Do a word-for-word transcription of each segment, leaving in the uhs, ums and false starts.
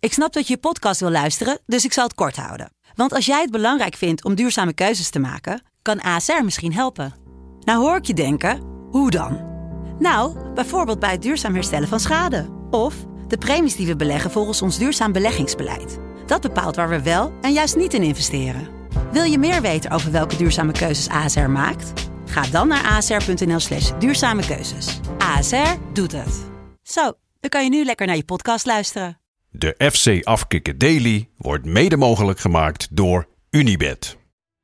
Ik snap dat je je podcast wil luisteren, dus ik zal het kort houden. Want als jij het belangrijk vindt om duurzame keuzes te maken, kan A S R misschien helpen. Nou hoor ik je denken, hoe dan? Nou, bijvoorbeeld bij het duurzaam herstellen van schade. Of de premies die we beleggen volgens ons duurzaam beleggingsbeleid. Dat bepaalt waar we wel en juist niet in investeren. Wil je meer weten over welke duurzame keuzes A S R maakt? Ga dan naar asr.nl slash duurzame keuzes. A S R doet het. Zo, dan kan je nu lekker naar je podcast luisteren. De F C Afkikken Daily wordt mede mogelijk gemaakt door Unibet.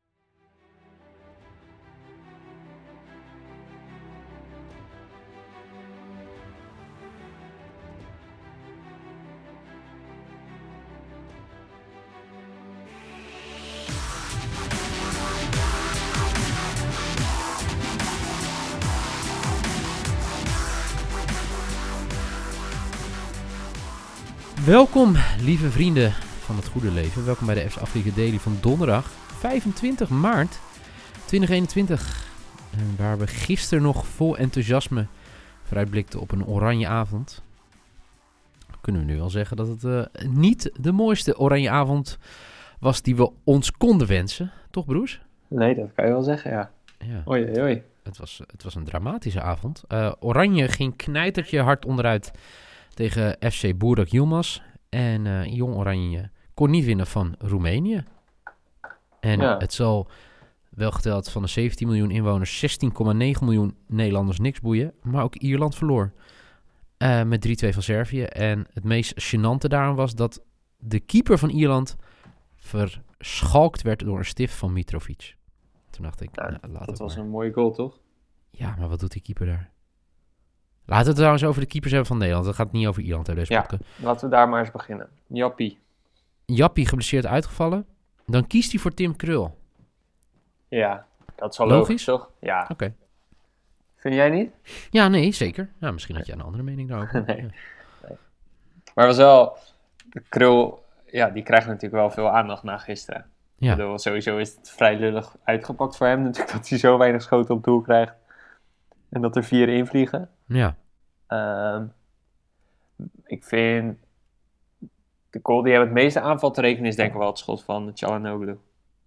Welkom, lieve vrienden van het goede leven. Welkom bij de F C Afkikken Daily van donderdag vijfentwintig maart tweeduizend eenentwintig. Waar we gisteren nog vol enthousiasme vooruitblikten op een oranje avond. Kunnen we nu wel zeggen dat het uh, niet de mooiste oranje avond was die we ons konden wensen. Toch, Broes? Nee, dat kan je wel zeggen, ja. Ja. Oei, oei, oei. Het was, het was een dramatische avond. Uh, oranje ging knijtertje hard onderuit tegen F C Burak Yilmaz. En uh, Jong Oranje kon niet winnen van Roemenië. En Ja. het zal wel geteld van de zeventien miljoen inwoners zestien komma negen miljoen Nederlanders niks boeien. Maar ook Ierland verloor. Uh, met drie twee van Servië. En het meest gênante daaraan was dat de keeper van Ierland verschalkt werd door een stift van Mitrovic. Toen dacht ik, Ja, nou, laat dat het was maar. een mooie goal, toch? Ja, maar wat doet die keeper daar? Laten we het trouwens over de keepers hebben van Nederland. Dat gaat niet over Ierland hebben, deze Ja, podcast. laten we daar maar eens beginnen. Jappie. Jappie geblesseerd uitgevallen. Dan kiest hij voor Tim Krul. Ja, dat is wel Logisch? logisch, toch? Ja. Oké. Okay. Vind jij niet? Ja, nee, zeker. Nou, misschien had je een andere mening daarover. Nee. Ja. Maar was wel... De Krul, ja, die krijgt natuurlijk wel veel aandacht na gisteren. Ja. Ik bedoel, sowieso is het vrij lullig uitgepakt voor hem natuurlijk, dat hij zo weinig schoten op doel krijgt. En dat er vier invliegen. Ja. Uh, ik vind... De goal die hem het meeste aanval te rekenen is denk ik wel het schot van Çalhanoğlu.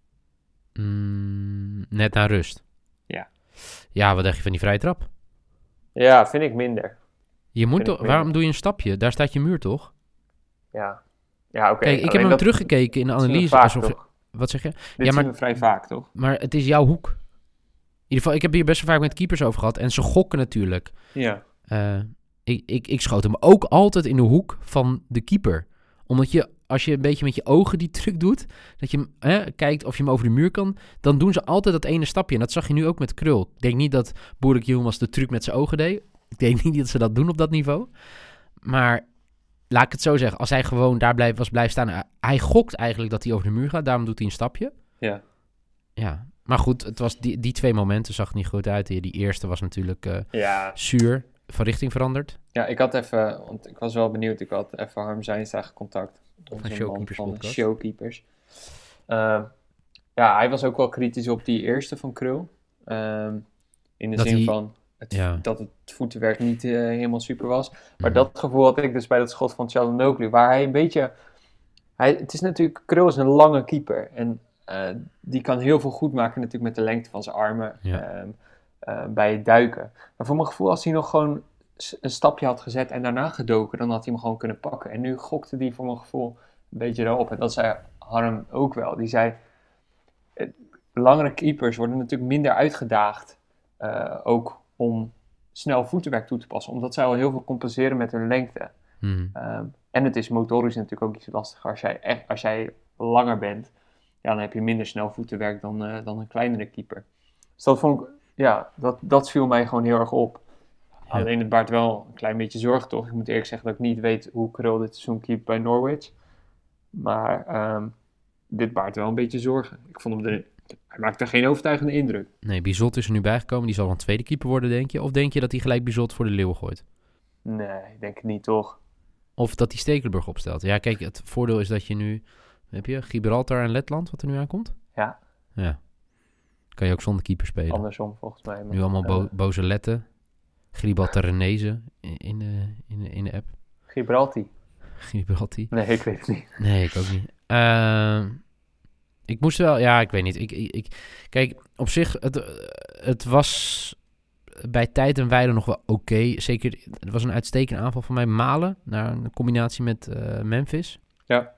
Mm, net na rust. Ja. Ja, wat dacht je van die vrije trap? Ja, vind ik minder. Je moet Vind toch, ik minder. waarom doe je een stapje? Daar staat je muur toch? Ja, ja oké. Kijk, ik heb Alleen hem dat- teruggekeken in de dat zien we analyse. vaak, Alsof, toch? wat zeg je? Dit Ja, zien maar, we vrij vaak, toch? maar het is jouw hoek. In ieder geval, ik heb hier best wel vaak met keepers over gehad. En ze gokken natuurlijk. Ja. Uh, ik, ik, ik schoot hem ook altijd in de hoek van de keeper. Omdat je, als je een beetje met je ogen die truc doet, dat je hem, hè, kijkt of je hem over de muur kan, dan doen ze altijd dat ene stapje. En dat zag je nu ook met Krul. Ik denk niet dat Burak Yilmaz de truc met zijn ogen deed. Ik denk niet dat ze dat doen op dat niveau. Maar laat ik het zo zeggen, als hij gewoon daar blijf, was blijven staan, hij gokt eigenlijk dat hij over de muur gaat. Daarom doet hij een stapje. Ja. Ja, maar goed, het was die, die twee momenten zag er niet goed uit. Die, die eerste was natuurlijk uh, Ja. zuur, van richting veranderd. Ja, ik had even, want ik was wel benieuwd, ik had even Harm Zijnstra gecontact. Van Onze man Showkeepers van podcast. Showkeepers. Uh, ja, hij was ook wel kritisch op die eerste van Krul. Uh, in de Dat zin hij- van het, ja. dat het voetenwerk niet uh, helemaal super was. Maar Mhm. dat gevoel had ik dus bij dat schot van Çalhanoğlu, waar hij een beetje... Hij, het is natuurlijk, Krul is een lange keeper. En uh, die kan heel veel goed maken natuurlijk met de lengte van zijn armen Ja. uh, uh, bij het duiken. Maar voor mijn gevoel, als hij nog gewoon een stapje had gezet en daarna gedoken, dan had hij hem gewoon kunnen pakken. En nu gokte hij voor mijn gevoel een beetje erop. En dat zei Harm ook wel. Die zei, eh, langere keepers worden natuurlijk minder uitgedaagd, uh, ook om snel voetenwerk toe te passen. Omdat zij al heel veel compenseren met hun lengte. Mhm. Um, en het is motorisch natuurlijk ook iets lastiger. Als jij, echt, als jij langer bent, ja, dan heb je minder snel voetenwerk dan, uh, dan een kleinere keeper. Dus dat vond ik, ja, dat, dat viel mij gewoon heel erg op. Ja. Alleen het baart wel een klein beetje zorgen, toch? Ik moet eerlijk zeggen dat ik niet weet hoe Krul dit seizoen keept bij Norwich. Maar um, dit baart wel een beetje zorgen. Ik vond hem er, hij maakte geen overtuigende indruk. Nee, Bizot is er nu bijgekomen. Die zal dan tweede keeper worden, denk je? Of denk je dat hij gelijk Bizot voor de leeuw gooit? Nee, ik denk het niet, toch? Of dat hij Stekelenburg opstelt? Ja, kijk, het voordeel is dat je nu... Heb je Gibraltar en Letland, wat er nu aankomt? Ja. Ja. Kan je ook zonder keeper spelen. Andersom volgens mij. Maar, Nu allemaal bo- uh, boze letten. Gibraltarenezen in, in, de, in, de, in de app. Gibralti. Garibaldi. Nee, ik weet het niet. Nee, ik ook niet. Uh, ik moest wel... Ja, ik weet niet. Ik, ik, ik, kijk, op zich, het, het was bij tijd en wijle nog wel oké. Okay. Zeker, het was een uitstekende aanval van mij. Malen, naar een combinatie met uh, Memphis. Ja.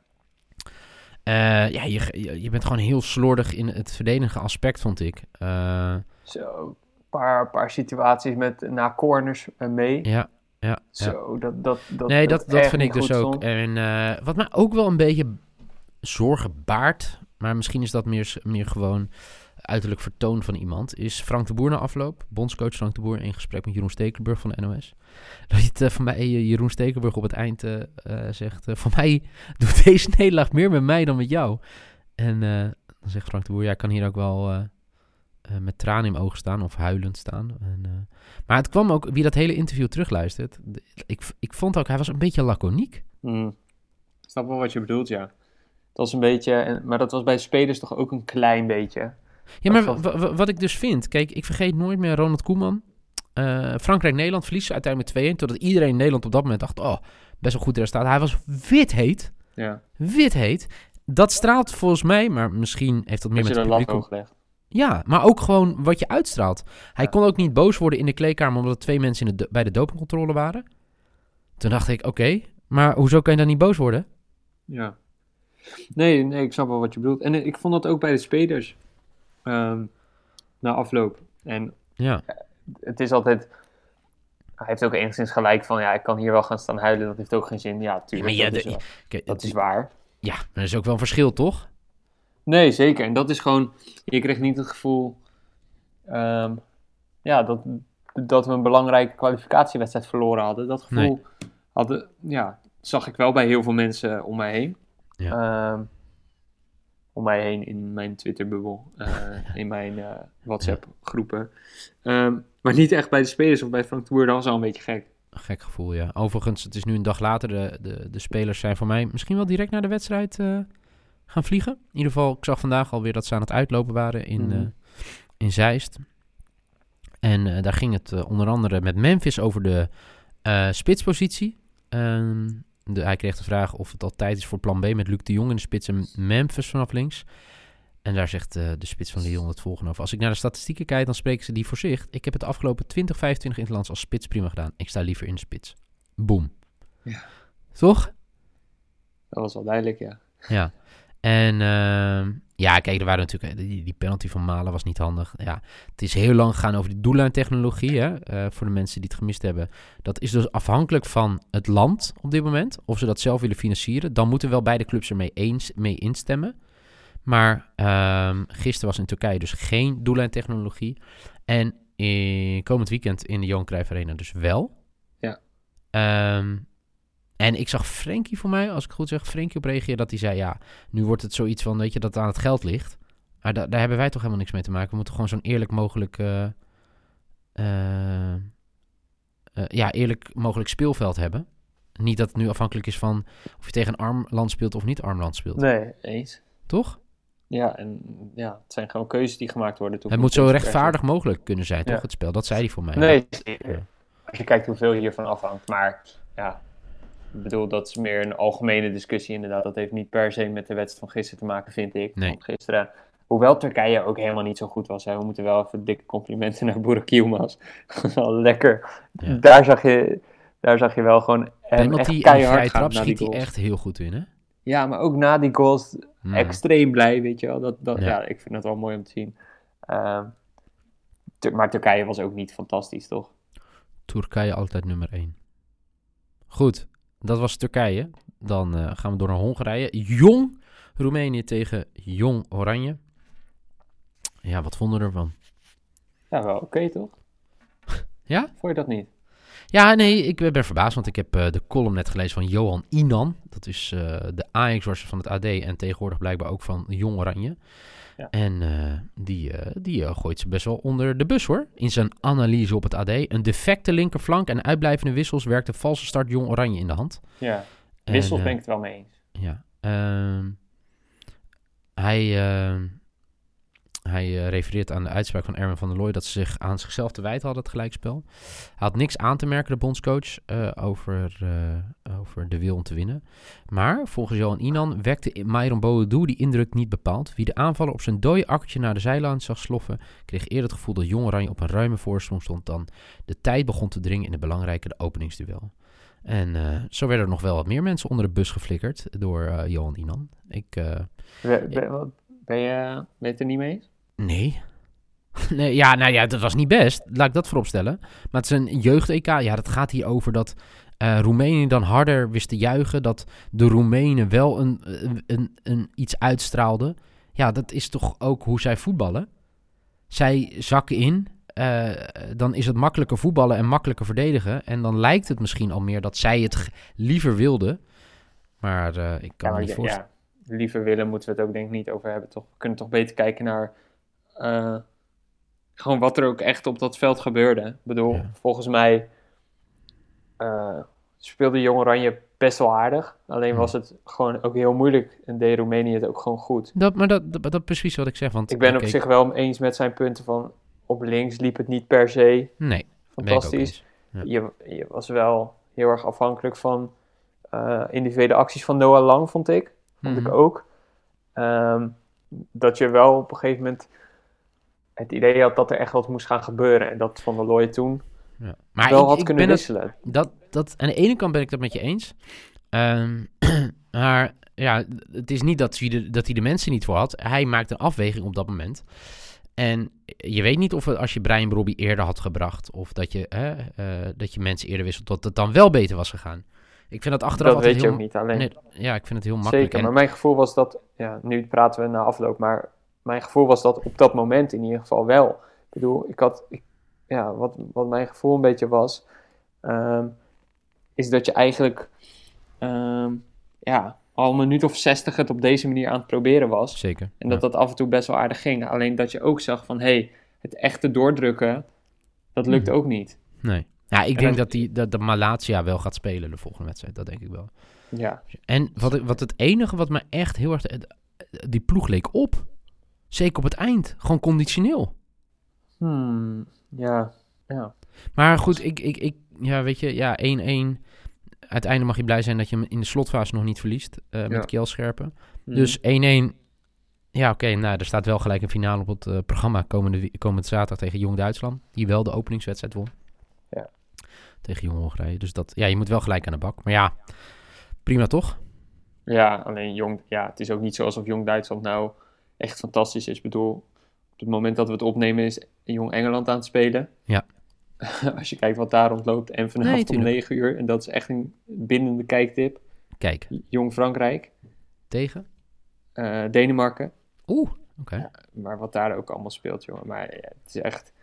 Uh, ja, je, je, je bent gewoon heel slordig in het verdedigende aspect, vond ik. Uh, Zo, een paar, paar situaties met na corners uh, mee. Ja, ja. Zo, ja. dat, dat, dat... Nee, dat, dat vind ik dus ook. Stond. En uh, wat mij ook wel een beetje zorgen baart, maar misschien is dat meer, meer gewoon uiterlijk vertoon van iemand, is Frank de Boer na afloop. Bondscoach Frank de Boer in gesprek met Jeroen Stekelenburg van de N O S. Dat je het uh, van mij, uh, Jeroen Stekelenburg op het eind uh, uh, zegt, uh, van mij doet deze nederlaag meer met mij dan met jou. En uh, dan zegt Frank de Boer, ja, ik kan hier ook wel uh, uh, met tranen in mijn ogen staan of huilend staan. En, uh, maar het kwam ook, wie dat hele interview terugluistert, ik, ik vond ook, hij was een beetje laconiek. Mm. Ik snap wel wat je bedoelt, ja. Het was een beetje, maar dat was bij de spelers toch ook een klein beetje. Ja, maar w- w- wat ik dus vind, kijk, ik vergeet nooit meer Ronald Koeman. Uh, Frankrijk-Nederland verliest ze uiteindelijk met twee-een, totdat iedereen in Nederland op dat moment dacht, oh, best wel goed resultaat. Hij was wit heet. Ja. Wit heet. Dat straalt volgens mij, maar misschien heeft dat meer met het publiek hoog gelegd. Ja, maar ook gewoon wat je uitstraalt. Hij ja. kon ook niet boos worden in de kleedkamer omdat er twee mensen in de, bij de dopingcontrole waren. Toen dacht ik, oké, okay, maar hoezo kan je dan niet boos worden? Ja. Nee, nee, ik snap wel wat je bedoelt. En ik vond dat ook bij de spelers um, na afloop. En ja. het is altijd... Hij heeft ook enigszins gelijk van, ja, ik kan hier wel gaan staan huilen, dat heeft ook geen zin. Ja, tuurlijk, ja, dat, de, is, wel, kijk, dat is waar. Ja, maar dat is ook wel een verschil, toch? Nee, zeker. En dat is gewoon, je kreeg niet het gevoel, um, ja, dat, dat we een belangrijke kwalificatiewedstrijd verloren hadden. Dat gevoel nee. hadden, ja, zag ik wel bij heel veel mensen om mij heen. Ja. Um, om mij heen in mijn Twitter-bubbel, uh, in mijn uh, WhatsApp-groepen. Um, maar niet echt bij de spelers of bij Frank de Boer, dat was al een beetje gek. Gek gevoel, ja. Overigens, het is nu een dag later. De, de, de spelers zijn voor mij misschien wel direct naar de wedstrijd uh, gaan vliegen. In ieder geval, ik zag vandaag alweer dat ze aan het uitlopen waren in, mm-hmm. uh, in Zeist. En uh, daar ging het uh, onder andere met Memphis over de uh, spitspositie. Um, de, hij kreeg de vraag of het al tijd is voor plan B met Luc de Jong in de spits en Memphis vanaf links. En daar zegt uh, de spits van Lyon het volgende over. Als ik naar de statistieken kijk, dan spreken ze die voor zich. Ik heb het de afgelopen twintig, vijfentwintig interlands als spits prima gedaan. Ik sta liever in de spits. Boom. Ja. Toch? Dat was wel duidelijk, ja. Ja. En uh, ja, kijk, er waren natuurlijk... Die, die penalty van Malen was niet handig. Ja, het is heel lang gegaan over die doellijntechnologie, hè. Uh, voor de mensen die het gemist hebben. Dat is dus afhankelijk van het land op dit moment. Of ze dat zelf willen financieren. Dan moeten wel beide clubs ermee eens, mee instemmen. Maar um, gisteren was in Turkije dus geen doellijntechnologie. En in, komend weekend in de Johan Cruijff Arena dus wel. Ja. Um, en ik zag Frenkie voor mij, als ik goed zeg, Frenkie op reageren, dat hij zei, ja, nu wordt het zoiets van, weet je, dat het aan het geld ligt. Maar da- daar hebben wij toch helemaal niks mee te maken. We moeten gewoon zo'n eerlijk mogelijk, uh, uh, uh, ja, eerlijk mogelijk speelveld hebben. Niet dat het nu afhankelijk is van of je tegen een arm land speelt of niet arm land speelt. Nee, eens. Toch? Ja, en ja, het zijn gewoon keuzes die gemaakt worden. Het moet zo rechtvaardig mogelijk kunnen zijn, toch, ja. het spel? Dat zei hij voor mij. Nee, ja. Als je kijkt hoeveel hiervan afhangt. Maar ja, ik bedoel, dat is meer een algemene discussie inderdaad. Dat heeft niet per se met de wedstrijd van gisteren te maken, vind ik. Nee. Want gisteren, hoewel Turkije ook helemaal niet zo goed was. Hè, we moeten wel even dikke complimenten naar Burak Yilmaz. Wel lekker. Ja. Daar, zag je, daar zag je wel gewoon hem echt keihard gaan. Trap schiet hij echt heel goed in, hè? Ja, maar ook na die goals mm. extreem blij, weet je wel. Dat, dat, ja. ja, ik vind dat wel mooi om te zien. Uh, Tur- maar Turkije was ook niet fantastisch, toch? Turkije altijd nummer één. Goed, dat was Turkije. Dan uh, gaan we door naar Hongarije. Jong Roemenië tegen Jong Oranje. Ja, wat vonden we ervan? Ja, wel oké, okay, toch? Ja? Vond je dat niet? Ja, nee, ik ben verbaasd, want ik heb uh, de column net gelezen van Johan Inan. Dat is uh, de Ajax-worster van het A D en tegenwoordig blijkbaar ook van Jong Oranje. Ja. En uh, die, uh, die uh, gooit ze best wel onder de bus, hoor. In zijn analyse op het A D. Een defecte linkerflank en uitblijvende wissels werkt de valse start Jong Oranje in de hand. Ja, wissels en, uh, ben ik het wel mee eens. Ja. Uh, hij... Uh, Hij uh, refereert aan de uitspraak van Erwin van der Looy dat ze zich aan zichzelf te wijten hadden, het gelijkspel. Hij had niks aan te merken, de bondscoach, uh, over, uh, over de wil om te winnen. Maar volgens Johan Inan wekte Myron Boadu die indruk niet bepaald. Wie de aanvaller op zijn dode akkertje naar de zijlijn zag sloffen, kreeg eerder het gevoel dat Jong Oranje op een ruime voorsprong stond dan de tijd begon te dringen in de belangrijke de openingsduel. En uh, zo werden er nog wel wat meer mensen onder de bus geflikkerd door uh, Johan Inan. Ik, uh, ben, ben, ben, je, ben je het er niet mee eens? Nee. nee. Ja, nou ja, dat was niet best. Laat ik dat vooropstellen. Maar het is een jeugd-E K. Ja, dat gaat hier over dat uh, Roemenië dan harder wist te juichen. Dat de Roemenen wel een, een, een, een iets uitstraalden. Ja, dat is toch ook hoe zij voetballen. Zij zakken in. Uh, dan is het makkelijker voetballen en makkelijker verdedigen. En dan lijkt het misschien al meer dat zij het g- liever wilden. Maar uh, ik kan ja, me niet ja, voorstellen. Ja, liever willen moeten we het ook denk ik niet over hebben. Toch? We kunnen toch beter kijken naar uh, gewoon wat er ook echt op dat veld gebeurde. Ik bedoel, ja. volgens mij uh, speelde Jong Oranje best wel aardig. Alleen ja. was het gewoon ook heel moeilijk en deed Roemenië het ook gewoon goed. Dat, maar dat, dat, dat is precies wat ik zeg. Want ik ben okay. op zich wel eens met zijn punten van op links liep het niet per se nee, fantastisch. Ja. Je, je was wel heel erg afhankelijk van uh, individuele acties van Noah Lang, vond ik. Vond mm-hmm. ik ook. Um, dat je wel op een gegeven moment het idee had dat er echt wat moest gaan gebeuren. En dat Van der Looy toen ja. maar wel ik, had ik kunnen ben wisselen. Het, dat, dat, aan de ene kant ben ik dat met je eens. Um, maar ja, het is niet dat hij, de, dat hij de mensen niet voor had. Hij maakte een afweging op dat moment. En je weet niet of het, als je Brian Brobby eerder had gebracht, of dat je, hè, uh, dat je mensen eerder wisselt, dat het dan wel beter was gegaan. Ik vind dat achteraf dat weet heel, je ook niet alleen. Nee, ja, ik vind het heel makkelijk. Zeker, en, maar mijn gevoel was dat, ja, nu praten we na afloop, maar mijn gevoel was dat op dat moment in ieder geval wel. Ik bedoel, ik had, ik, ja, wat, wat mijn gevoel een beetje was, um, is dat je eigenlijk, um, ja, al een minuut of zestig het op deze manier aan het proberen was. Zeker. En dat ja. dat af en toe best wel aardig ging. Alleen dat je ook zag van, hé, hey, het echte doordrukken, dat lukt hmm. ook niet. Nee. Ja, ik en denk dan, dat, die, dat de Malatia wel gaat spelen de volgende wedstrijd. Dat denk ik wel. Ja. En wat, wat het enige wat me echt heel erg... Die ploeg leek op. Zeker op het eind. Gewoon conditioneel. Hmm, ja, ja. Maar goed, ik, ik, ik, ja, weet je, ja, één-één. Uiteindelijk mag je blij zijn dat je hem in de slotfase nog niet verliest. Uh, met ja. Kielscherpen. Hmm. Dus één-één. Ja, oké, okay, nou, er staat wel gelijk een finale op het uh, programma komende, komende zaterdag tegen Jong Duitsland. Die wel de openingswedstrijd won. Ja. Tegen Jong Hongarije. Dus dat, ja, je moet wel gelijk aan de bak. Maar ja, prima toch? Ja, alleen Jong, ja, het is ook niet zo alsof Jong Duitsland nou echt fantastisch is. Ik bedoel, op het moment dat we het opnemen is Jong Engeland aan het spelen. Ja. Als je kijkt wat daar rondloopt. En vanavond nee, om negen uur. En dat is echt een bindende kijktip. Kijk. Jong Frankrijk. Tegen? Uh, Denemarken. Oeh, oké. Okay. Ja, maar wat daar ook allemaal speelt, jongen. Maar ja, het is echt...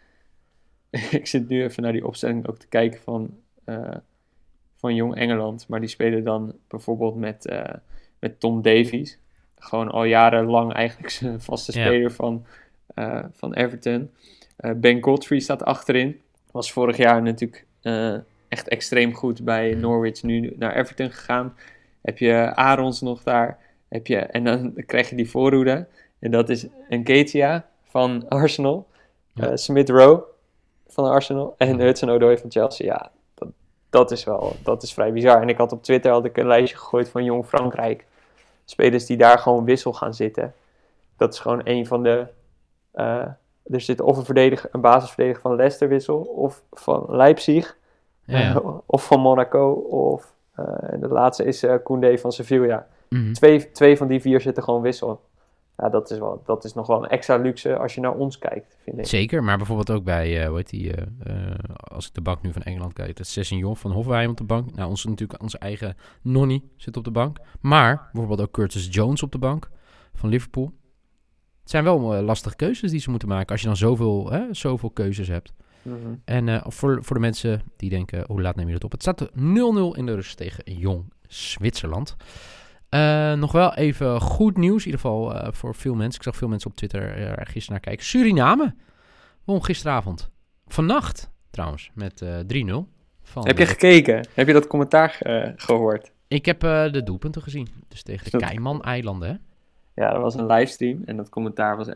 Ik zit nu even naar die opstelling ook te kijken van, uh, van Jong Engeland. Maar die spelen dan bijvoorbeeld met, uh, met Tom Davies. Gewoon al jarenlang eigenlijk zijn vaste speler yeah. van, uh, van Everton. Uh, Ben Godfrey staat achterin. Was vorig jaar natuurlijk uh, echt extreem goed bij Norwich. Nu naar Everton gegaan. Heb je Arons nog daar. Heb je, en dan krijg je die voorhoede. En dat is Nketiah van Arsenal. Ja. Uh, Smith Rowe van Arsenal. En Hudson-Odoi van Chelsea. Ja, dat, dat is wel dat is vrij bizar. En ik had op Twitter had ik een lijstje gegooid van Jong Frankrijk. Spelers die daar gewoon wissel gaan zitten. Dat is gewoon een van de... Uh, er zit of een, verdediger, een basisverdediger van Leicester wissel. Of van Leipzig. Ja, ja. Uh, of van Monaco. Of uh, de laatste is uh, Koundé van Sevilla. Mm-hmm. Twee, twee van die vier zitten gewoon wissel. Ja, dat is, wel, dat is nog wel een extra luxe als je naar ons kijkt, vind ik. Zeker, maar bijvoorbeeld ook bij, uh, hoe heet die, uh, uh, als ik de bank nu van Engeland kijk, dat is Sessegnon van Hofwijm op de bank. Nou, ons, natuurlijk onze eigen Nonny zit op de bank. Maar bijvoorbeeld ook Curtis Jones op de bank van Liverpool. Het zijn wel uh, lastige keuzes die ze moeten maken als je dan zoveel, hè, zoveel keuzes hebt. Mm-hmm. En uh, voor, voor de mensen die denken, hoe laat neem je dat op? Het staat nul nul in de rust tegen Jong Zwitserland. Uh, nog wel even goed nieuws, in ieder geval uh, voor veel mensen. Ik zag veel mensen op Twitter uh, gisteren naar kijken. Suriname won gisteravond. Vannacht trouwens, met uh, drie nul. Van heb je de... gekeken? Heb je dat commentaar uh, gehoord? Ik heb uh, de doelpunten gezien. Dus tegen de Cayman-eilanden, hè? Ja, dat was een livestream en dat commentaar was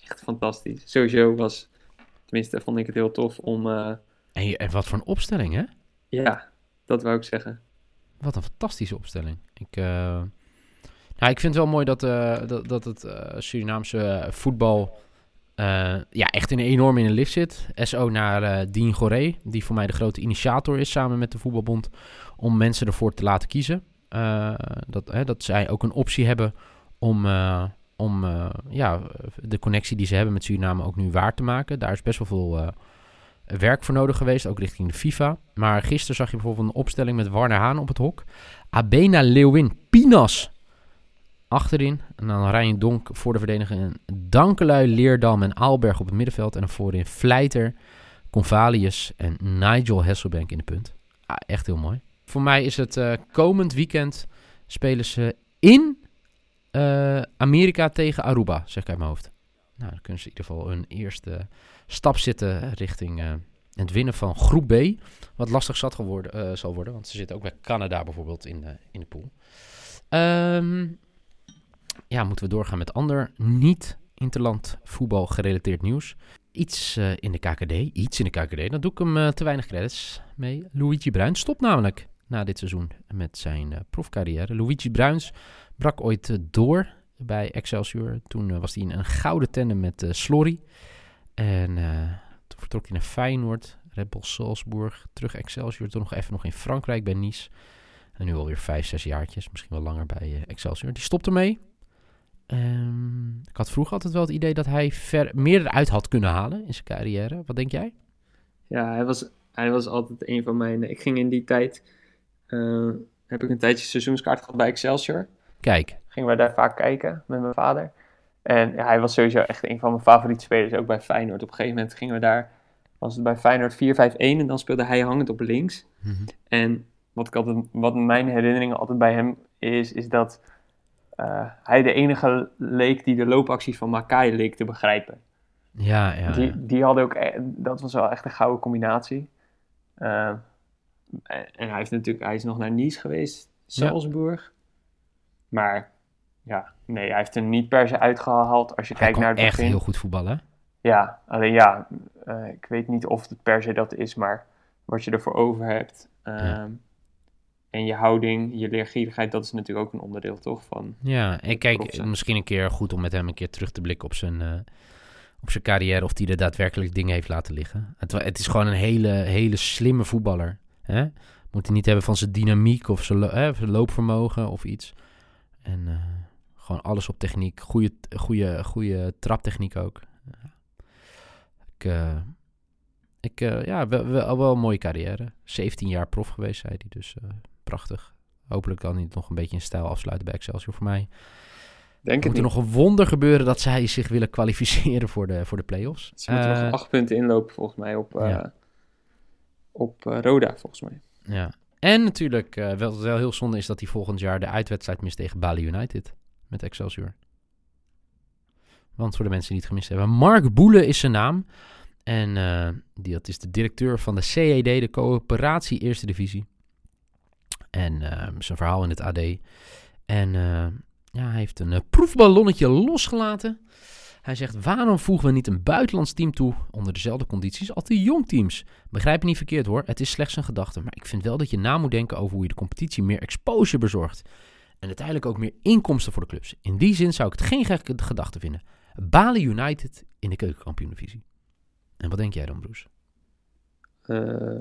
echt fantastisch. Sowieso was, tenminste vond ik het heel tof om... Uh, en, je, en wat voor een opstelling, hè? Ja, dat wou ik zeggen. Wat een fantastische opstelling. Ik, uh... nou, ik vind het wel mooi dat, uh, dat, dat het uh, Surinaamse voetbal... Uh, ja, echt in, enorm in de lift zit. S O naar uh, Dien Goré, die voor mij de grote initiator is samen met de voetbalbond, om mensen ervoor te laten kiezen. Uh, dat, hè, dat zij ook een optie hebben om, uh, om uh, ja, de connectie die ze hebben met Suriname ook nu waar te maken. Daar is best wel veel uh, werk voor nodig geweest, ook richting de FIFA. Maar gisteren zag je bijvoorbeeld een opstelling met Warner Haan op het hok. Abena Leeuwin Pinas achterin. En dan Ryan Donk voor de verdediger. Dankelui, Leerdam en Aalberg op het middenveld. En dan voorin Vleiter, Convalius en Nigel Hasselbank in de punt. Ah, echt heel mooi. Voor mij is het uh, komend weekend spelen ze in uh, Amerika tegen Aruba, zeg ik uit mijn hoofd. Nou, dan kunnen ze in ieder geval een eerste stap zetten richting uh, het winnen van groep B. Wat lastig zat geworden, uh, zal worden, want ze zitten ook bij Canada bijvoorbeeld in de, in de pool. Um, ja, moeten we doorgaan met ander niet-interland voetbal gerelateerd nieuws. Iets uh, in de K K D, iets in de K K D, dan doe ik hem uh, te weinig credits mee. Luigi Bruins stopt namelijk na dit seizoen met zijn uh, profcarrière. Luigi Bruins brak ooit uh, door bij Excelsior. Toen uh, was hij in een gouden tandem met uh, Slorry. En uh, toen vertrok hij naar Feyenoord, Red Bull Salzburg, terug Excelsior. Toen nog even nog in Frankrijk bij Nice. En nu alweer vijf, zes jaartjes, misschien wel langer bij uh, Excelsior. Die stopte mee. Um, ik had vroeger altijd wel het idee dat hij ver, meer eruit had kunnen halen in zijn carrière. Wat denk jij? Ja, hij was, hij was altijd een van mijn... Ik ging in die tijd... Uh, heb ik een tijdje seizoenskaart gehad bij Excelsior. Kijk. Gingen wij daar vaak kijken met mijn vader. En ja, hij was sowieso echt een van mijn favoriete spelers, ook bij Feyenoord. Op een gegeven moment gingen we daar... Was het bij Feyenoord vier vijf een en dan speelde hij hangend op links. Mm-hmm. En wat, ik altijd, wat mijn herinneringen altijd bij hem is, is dat... Uh, hij de enige leek die de loopacties van Makai leek te begrijpen. Ja, ja. Die, die hadden ook... Dat was wel echt een gouden combinatie. Uh, en hij heeft natuurlijk... Hij is nog naar Nice geweest. Salzburg. Ja. Maar... Ja, nee, hij heeft er niet per se uitgehaald als je hij kijkt naar het echt begin. Heel goed voetballen. Ja, alleen ja... Uh, ik weet niet of het per se dat is, maar... Wat je ervoor over hebt... Uh, ja. En je houding, je leergierigheid, dat is natuurlijk ook een onderdeel, toch? Van ja, en kijk, misschien een keer goed om met hem een keer terug te blikken op zijn, uh, op zijn carrière, of hij er daadwerkelijk dingen heeft laten liggen. Het, het is gewoon een hele, hele slimme voetballer. Hè? Moet hij niet hebben van zijn dynamiek of zijn, lo- hè, zijn loopvermogen of iets. En uh, gewoon alles op techniek. Goede, goede, goede traptechniek ook. Ik... Uh, Ik, uh, ja, wel, wel, wel een mooie carrière. zeventien jaar prof geweest, zei hij. Dus uh, prachtig. Hopelijk kan hij het nog een beetje in stijl afsluiten bij Excelsior voor mij. Denk Moet er nog een wonder gebeuren dat zij zich willen kwalificeren voor de, voor de play-offs. Ze moeten uh, nog acht punten inlopen volgens mij op, uh, ja. op uh, Roda, volgens mij. Ja. En natuurlijk, uh, wel, wel heel zonde is dat hij volgend jaar de uitwedstrijd mist tegen Bali United. Met Excelsior. Want voor de mensen die het gemist hebben. Mark Boele is zijn naam. En uh, die, dat is de directeur van de C E D, de Coöperatie Eerste Divisie. En uh, zijn verhaal in het A D. En uh, ja, hij heeft een uh, proefballonnetje losgelaten. Hij zegt, waarom voegen we niet een buitenlands team toe onder dezelfde condities als de jongteams? Begrijp me niet verkeerd hoor, het is slechts een gedachte. Maar ik vind wel dat je na moet denken over hoe je de competitie meer exposure bezorgt. En uiteindelijk ook meer inkomsten voor de clubs. In die zin zou ik het geen gekke gedachte vinden. Bali United in de keukenkampioen-divisie. En wat denk jij dan, Bruce? Uh,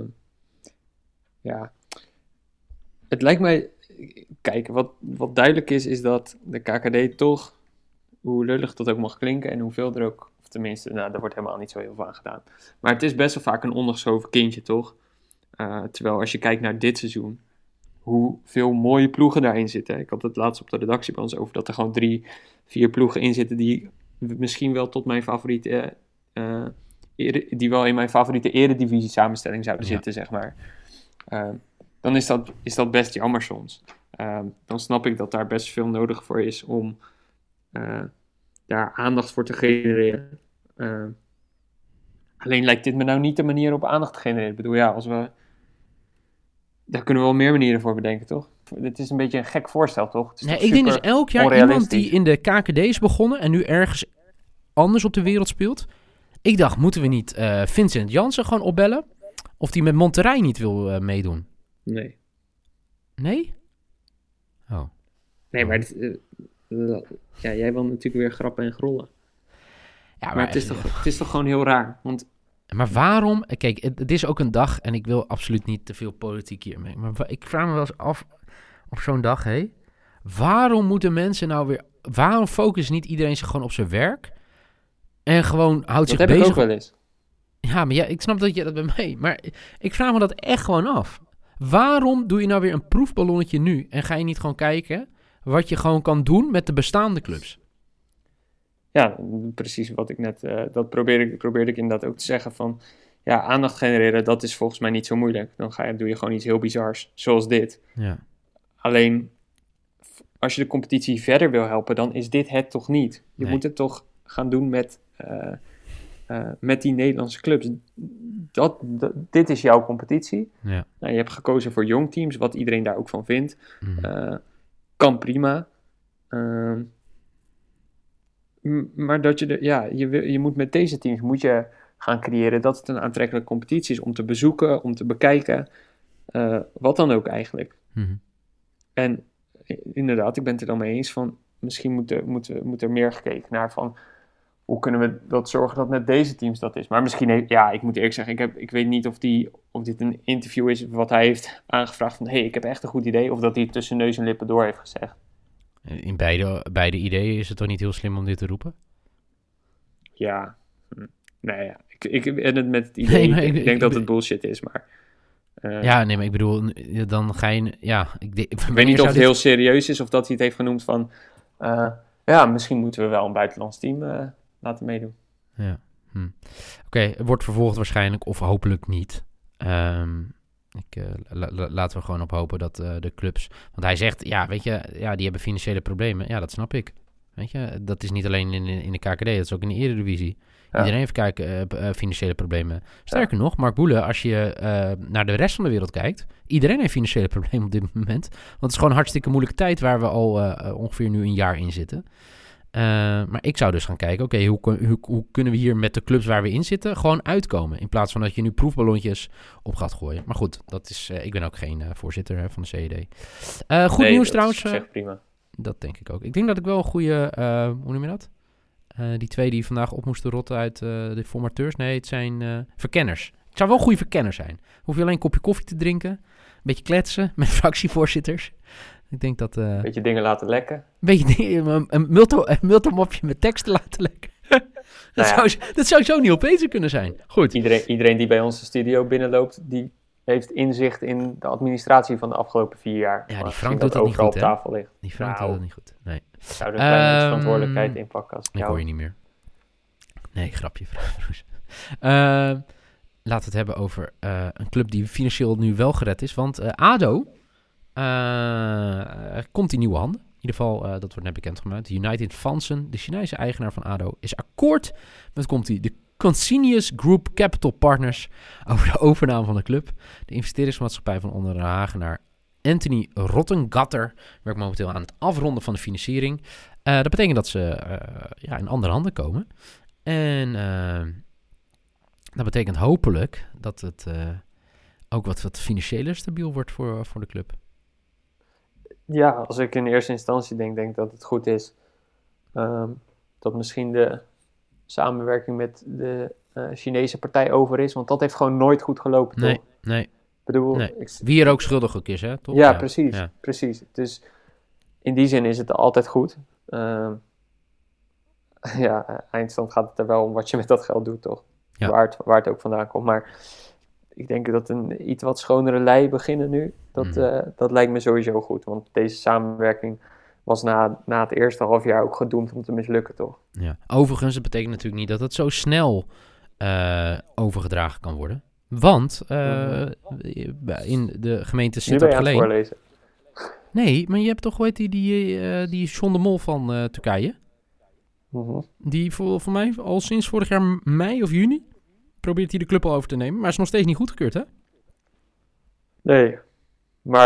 ja, het lijkt mij... Kijk, wat, wat duidelijk is, is dat de K K D toch, hoe lullig dat ook mag klinken en hoeveel er ook, of tenminste, nou, daar wordt helemaal niet zo heel veel aan gedaan. Maar het is best wel vaak een ondergeschoven kindje, toch? Uh, terwijl als je kijkt naar dit seizoen, hoeveel mooie ploegen daarin zitten. Ik had het laatst op de redactie bij ons over dat er gewoon drie, vier ploegen in zitten die misschien wel tot mijn favoriete... Uh, die wel in mijn favoriete eredivisie samenstelling zouden ja. zitten, zeg maar. Uh, dan is dat, is dat best jammer soms. Uh, dan snap ik dat daar best veel nodig voor is om uh, daar aandacht voor te genereren. Uh, alleen lijkt dit me nou niet de manier om aandacht te genereren. Ik bedoel, ja, als we... Daar kunnen we wel meer manieren voor bedenken, toch? Dit is een beetje een gek voorstel, toch? Het is nee, toch ik denk dus elk jaar iemand die in de K K D is begonnen en nu ergens anders op de wereld speelt. Ik dacht, moeten we niet uh, Vincent Janssen gewoon opbellen? Of die met Monterrey niet wil uh, meedoen? Nee. Nee? Oh. Nee, maar dit, uh, uh, ja, jij wil natuurlijk weer grappen en grollen. Ja, maar, maar het, is toch, het is toch gewoon heel raar. Want... Maar waarom? Kijk, het, het is ook een dag en ik wil absoluut niet te veel politiek hiermee. Maar ik vraag me wel eens af op zo'n dag, hé. Waarom moeten mensen nou weer... Waarom focust niet iedereen zich gewoon op zijn werk? En gewoon houdt zich bezig? Dat heb ik ook wel eens. Ja, maar ja, ik snap dat je dat bij mij... Maar ik vraag me dat echt gewoon af. Waarom doe je nou weer een proefballonnetje nu? En ga je niet gewoon kijken wat je gewoon kan doen met de bestaande clubs? Ja, precies wat ik net... Uh, dat probeerde ik, probeerde ik inderdaad ook te zeggen van... Ja, aandacht genereren, dat is volgens mij niet zo moeilijk. Dan ga je, doe je gewoon iets heel bizars, zoals dit. Ja. Alleen, als je de competitie verder wil helpen, dan is dit het toch niet. Je Nee. moet het toch gaan doen met, uh, uh, met die Nederlandse clubs. Dat, dat, dit is jouw competitie. Ja. Nou, je hebt gekozen voor jong teams, wat iedereen daar ook van vindt. Mm. Uh, kan prima. Uh, m- maar dat je, de, ja, je, wil, je moet met deze teams moet je gaan creëren dat het een aantrekkelijke competitie is om te bezoeken, om te bekijken. Uh, wat dan ook eigenlijk. Mm. En inderdaad, ik ben het er dan mee eens van... misschien moet er, moet, moet er meer gekeken naar van... hoe kunnen we dat zorgen dat met deze teams dat is. Maar misschien, heeft, ja, ik moet eerlijk zeggen... ik, heb, ik weet niet of, die, of dit een interview is wat hij heeft aangevraagd... van hé, hey, ik heb echt een goed idee... of dat hij het tussen neus en lippen door heeft gezegd. In beide, beide ideeën is het toch niet heel slim om dit te roepen? Ja, hm. nee, ja. Ik, ik ben het met het idee... Nee, maar ik, ik- ik denk ik- dat het bullshit is, maar... uh, Ja, nee, maar ik bedoel, dan ga je... Ja, ik, de, Ik weet niet of het heel serieus is of dat hij het heeft genoemd van... Uh, ja, misschien moeten we wel een buitenlands team uh, laten meedoen. Ja. Hm. Oké, okay, het wordt vervolgd waarschijnlijk of hopelijk niet. Um, ik, uh, la, la, laten we gewoon op hopen dat uh, de clubs... Want hij zegt, ja, weet je, ja, die hebben financiële problemen. Ja, dat snap ik. Weet je, dat is niet alleen in, in de K K D, dat is ook in de Eredivisie. Ja. Iedereen heeft kijken, uh, uh, financiële problemen. Sterker ja. nog, Mark Boele, als je uh, naar de rest van de wereld kijkt... Iedereen heeft financiële problemen op dit moment. Want het is gewoon een hartstikke moeilijke tijd... waar we al uh, ongeveer nu een jaar in zitten. Uh, maar ik zou dus gaan kijken... oké, okay, hoe, hoe, hoe kunnen we hier met de clubs waar we in zitten... gewoon uitkomen? In plaats van dat je nu proefballonnetjes op gaat gooien. Maar goed, dat is, uh, ik ben ook geen uh, voorzitter hè, van de C E D. Uh, goed nee, nieuws dat trouwens. Is echt prima. Dat denk ik ook. Ik denk dat ik wel een goede... Uh, hoe noem je dat? Uh, die twee die vandaag op moesten rotten uit uh, de formateurs. Nee, het zijn uh, verkenners. Het zou wel goede verkenners zijn. Hoef je alleen een kopje koffie te drinken. Een beetje kletsen met fractievoorzitters. Ik denk dat... Een uh, beetje dingen laten lekken. Een beetje dingen... Een, een, multo, een multomopje met teksten laten lekken. dat, nou ja. zou, dat zou zo niet opeens kunnen zijn. Goed. Iedereen, iedereen die bij onze studio binnenloopt... die heeft inzicht in de administratie van de afgelopen vier jaar. Ja, die Frank doet dat niet goed, op tafel ligt. Die Frank nou, doet dat niet goed, nee. Ik zou er een kleine um, verantwoordelijkheid in pakken. Als ik ik jou... hoor je niet meer. Nee, grapje. uh, laten we het hebben over uh, een club die financieel nu wel gered is. Want uh, A D O uh, komt in nieuwe handen. In ieder geval, uh, dat wordt net bekendgemaakt. United Fansen, de Chinese eigenaar van A D O, is akkoord met komt hij de Consinius Group Capital Partners over de overname van de club. De investeringsmaatschappij van onder de Hagenaar Anthony Rottengatter werkt momenteel aan het afronden van de financiering. Uh, dat betekent dat ze uh, ja, in andere handen komen. En uh, dat betekent hopelijk dat het uh, ook wat, wat financiëler stabiel wordt voor, voor de club. Ja, als ik in eerste instantie denk, denk dat het goed is um, dat misschien de samenwerking met de uh, Chinese partij over is. Want dat heeft gewoon nooit goed gelopen, nee, toch? Nee, ik bedoel, nee. Ik... Wie er ook schuldig ook is, hè? Toch? Ja, ja, precies, ja. precies. Dus in die zin is het altijd goed. Uh, ja, eindstand gaat het er wel om wat je met dat geld doet, toch? Ja. Waar, het, waar het ook vandaan komt. Maar ik denk dat een iets wat schonere lei beginnen nu, dat, mm. uh, dat lijkt me sowieso goed. Want deze samenwerking was na, na het eerste half jaar ook gedoemd om te mislukken, toch? Ja. Overigens, het betekent natuurlijk niet dat het zo snel uh, overgedragen kan worden. Want uh, mm-hmm. in de gemeente Sittard-Geleen... Nee, maar je hebt toch, hoe heet die, die, uh, die John de Mol van uh, Turkije? Mm-hmm. Die voor, voor mij al sinds vorig jaar mei of juni probeert hij de club al over te nemen. Maar is nog steeds niet goedgekeurd, hè? Nee, maar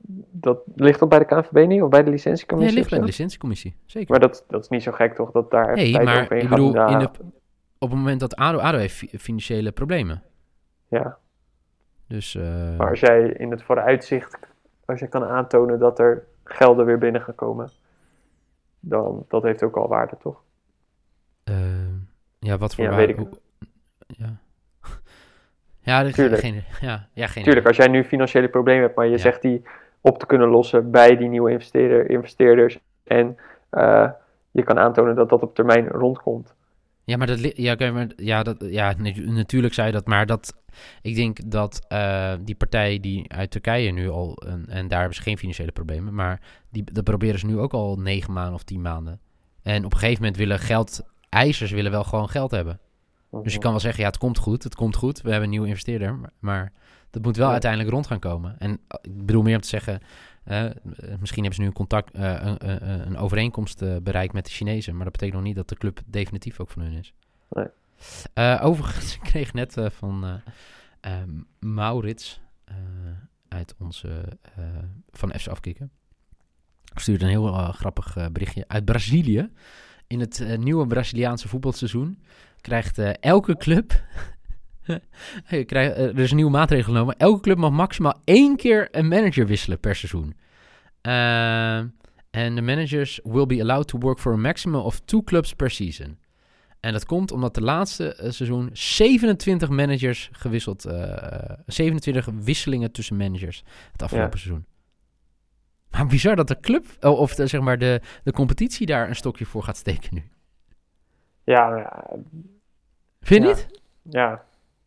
dat ligt toch bij de K N V B niet? Of bij de licentiecommissie? Nee, het ligt bij de of zo? licentiecommissie, zeker. Maar dat, dat is niet zo gek toch, dat daar Nee, tijd maar overheen ik gaat. bedoel, Nou, in de, op het moment dat ADO, ADO heeft fi- financiële problemen. Ja, Dus, eh, maar als jij in het vooruitzicht, als je kan aantonen dat er gelden weer binnen gaan komen, dan dat heeft ook al waarde, toch? eh, ja, wat voor Ja, waarde- weet ik. hoe- Ja. Ja, de, Tuurlijk. geen, ja, ja, geen Tuurlijk, als jij nu financiële problemen hebt, maar je Ja. zegt die op te kunnen lossen bij die nieuwe investeerder, investeerders en uh, je kan aantonen dat dat op termijn rondkomt. Ja, maar dat, li- ja, oké, maar, ja, dat, ja, natu- natuurlijk zei je dat, maar dat, ik denk dat uh, die partij die uit Turkije nu al, en, en daar hebben ze geen financiële problemen, maar die, dat proberen ze nu ook al negen maanden of tien maanden. En op een gegeven moment willen geldeisers willen wel gewoon geld hebben. Mm-hmm. Dus je kan wel zeggen, ja, het komt goed, het komt goed, we hebben een nieuwe investeerder, maar, maar dat moet wel Ja. uiteindelijk rond gaan komen. En uh, ik bedoel meer om te zeggen, uh, misschien hebben ze nu een contact, uh, een, een, een overeenkomst uh, bereikt met de Chinezen, maar dat betekent nog niet dat de club definitief ook van hun is. Nee. Uh, overigens, ik kreeg net uh, van uh, uh, Maurits uh, uit onze, uh, van F C Afkikken, stuurde een heel uh, grappig uh, berichtje uit Brazilië. In het uh, nieuwe Braziliaanse voetbalseizoen krijgt uh, elke club... krijgt, uh, er is een nieuwe maatregel genomen. Elke club mag maximaal één keer een manager wisselen per seizoen. En uh, the managers will be allowed to work for a maximum of two clubs per season. En dat komt omdat de laatste uh, seizoen zevenentwintig managers gewisseld... Uh, zevenentwintig wisselingen tussen managers het afgelopen ja. seizoen. Maar bizar dat de club, oh, of de, zeg maar de, de competitie daar een stokje voor gaat steken nu. Ja, ja. Vind je ja. niet? Ja.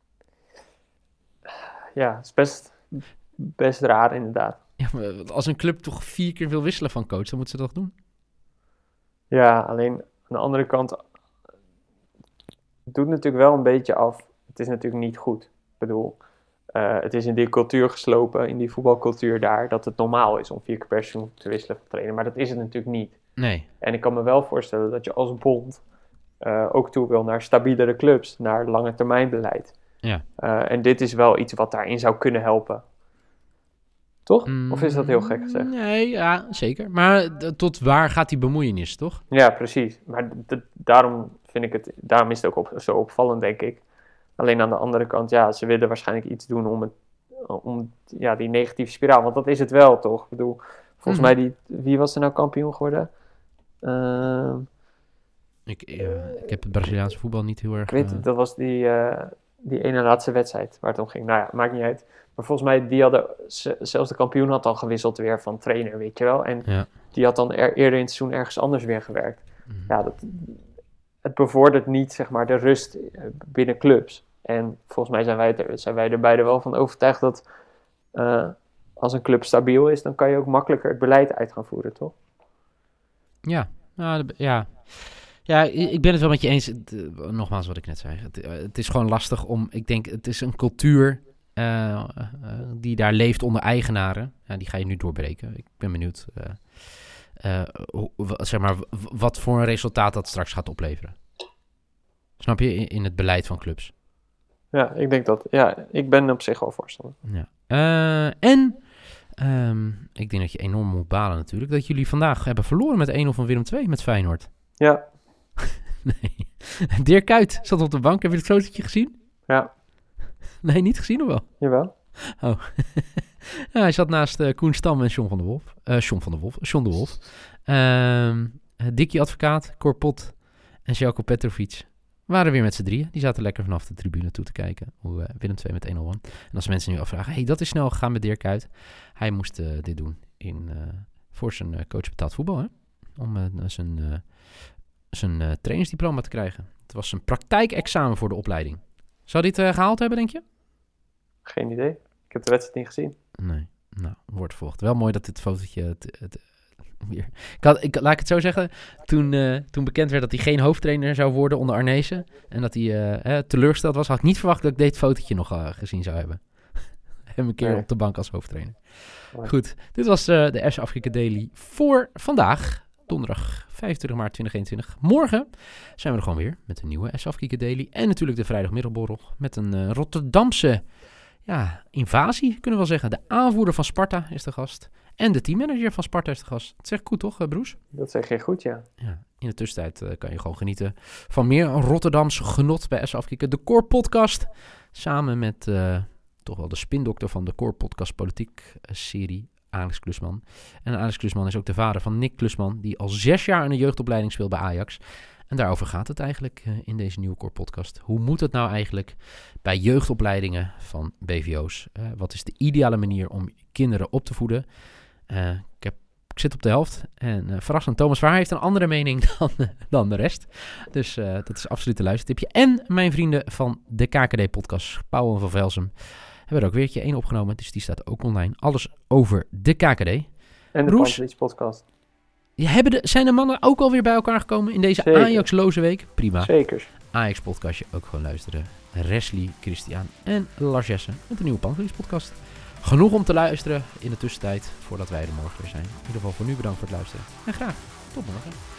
Ja, het is best, best raar inderdaad. Ja, maar als een club toch vier keer wil wisselen van coach, dan moeten ze dat doen. Ja, alleen aan de andere kant, het doet natuurlijk wel een beetje af. Het is natuurlijk niet goed. Ik bedoel, uh, het is in die cultuur geslopen, in die voetbalcultuur daar, dat het normaal is om vier keer per seizoen te wisselen van trainer. Maar dat is het natuurlijk niet. Nee. En ik kan me wel voorstellen dat je als bond uh, ook toe wil naar stabielere clubs, naar lange termijn beleid. Ja. Uh, en dit is wel iets wat daarin zou kunnen helpen. Toch? Mm, of is dat heel gek gezegd? Nee, ja, zeker. Maar d- tot waar gaat die bemoeienis, toch? Ja, precies. Maar d- d- daarom vind ik het, daarom is het ook op, zo opvallend, denk ik. Alleen aan de andere kant, ja, ze willen waarschijnlijk iets doen om, het, om ja, die negatieve spiraal. Want dat is het wel, toch? Ik bedoel, volgens mm. mij, die, wie was er nou kampioen geworden? Uh, ik, uh, ik heb het Braziliaanse voetbal niet heel erg... Ik weet, uh... dat was die, uh, die ene laatste wedstrijd waar het om ging. Nou ja, maakt niet uit. Maar volgens mij, die hadden, zelfs de kampioen had dan gewisseld weer van trainer, weet je wel. En ja. die had dan er, eerder in het seizoen ergens anders weer gewerkt. Mm. Ja, dat, het bevordert niet, zeg maar, de rust binnen clubs. En volgens mij zijn wij, er, zijn wij er beide wel van overtuigd dat uh, als een club stabiel is, dan kan je ook makkelijker het beleid uit gaan voeren, toch? Ja, nou, ja. Ja, ik ben het wel met je eens. Nogmaals wat ik net zei. Het, het is gewoon lastig om, ik denk, het is een cultuur... Uh, uh, die daar leeft onder eigenaren. Ja, die ga je nu doorbreken. Ik ben benieuwd uh, uh, hoe, w- zeg maar, w- wat voor een resultaat dat straks gaat opleveren. Snap je? In, in het beleid van clubs. Ja, ik denk dat. Ja, ik ben op zich wel voorstander. Ja. Uh, en um, ik denk dat je enorm moet balen natuurlijk. Dat jullie vandaag hebben verloren met één nul van Willem twee met Feyenoord. Ja. Nee. Dirk Kuyt zat op de bank. Heb je het fotootje gezien? Ja. Nee, niet gezien of wel? Jawel. Oh. Ja, hij zat naast uh, Koen Stam en John van der Wolf. Uh, John van der Wolf. John de Wolf. Uh, Dikkie Advocaat, Cor Pot en Željko Petrovic waren weer met z'n drieën. Die zaten lekker vanaf de tribune toe te kijken hoe uh, Willem twee met één nul won. En als mensen nu afvragen, hey, dat is snel gegaan met Dirk Kuyt. Hij moest uh, dit doen in, uh, voor zijn uh, coach betaald voetbal. Hè? Om uh, zijn, uh, zijn uh, trainersdiploma te krijgen. Het was een praktijkexamen voor de opleiding. Zou dit uh, gehaald hebben, denk je? Geen idee. Ik heb de wedstrijd niet gezien. Nee. Nou, wordt volgd. Wel mooi dat dit fotootje... Het, het, weer. Ik had, ik, laat ik het zo zeggen. Toen, uh, toen bekend werd dat hij geen hoofdtrainer zou worden onder Arnezen. En dat hij uh, eh, teleurgesteld was. Had ik niet verwacht dat ik dit fotootje nog uh, gezien zou hebben. Hem een keer nee. op de bank als hoofdtrainer. Nee. Goed. Dit was uh, de F C Afkikken Daily voor vandaag. Donderdag vijfentwintig maart twintig eenentwintig. Morgen zijn we er gewoon weer met een nieuwe F C Afkikken Daily. En natuurlijk de vrijdagmiddagborrel met een uh, Rotterdamse ja, invasie, kunnen we wel zeggen. De aanvoerder van Sparta is de gast. En de teammanager van Sparta is de gast. Dat zeg ik goed, toch, Broes? Dat zeg je goed, ja. Ja. In de tussentijd uh, kan je gewoon genieten van meer Rotterdams genot bij S Afkikken. De Core Podcast, samen met uh, toch wel de spindokter van de Core Podcast Politiek uh, serie, Alex Klusman. En Alex Klusman is ook de vader van Nick Klusman, die al zes jaar in de jeugdopleiding speelt bij Ajax. En daarover gaat het eigenlijk uh, in deze nieuwe Core Podcast. Hoe moet het nou eigenlijk bij jeugdopleidingen van B V O's? Uh, wat is de ideale manier om kinderen op te voeden? Uh, ik, heb, ik zit op de helft en uh, verrassend, Thomas Verhaar heeft een andere mening dan, uh, dan de rest. Dus uh, dat is absoluut een luistertipje. En mijn vrienden van de K K D-podcast, Pauw en Van Velsum, hebben er ook weertje één opgenomen. Dus die staat ook online. Alles over de K K D. En de Pantelis podcast. Ja, hebben de, zijn de mannen ook alweer bij elkaar gekomen in deze Zeker. Ajax-loze week? Prima. Zeker. Ajax-podcastje ook gewoon luisteren. Resli, Christian en Lars Jessen met de nieuwe Pantelis podcast. Genoeg om te luisteren in de tussentijd voordat wij er morgen weer zijn. In ieder geval voor nu bedankt voor het luisteren. En graag tot morgen.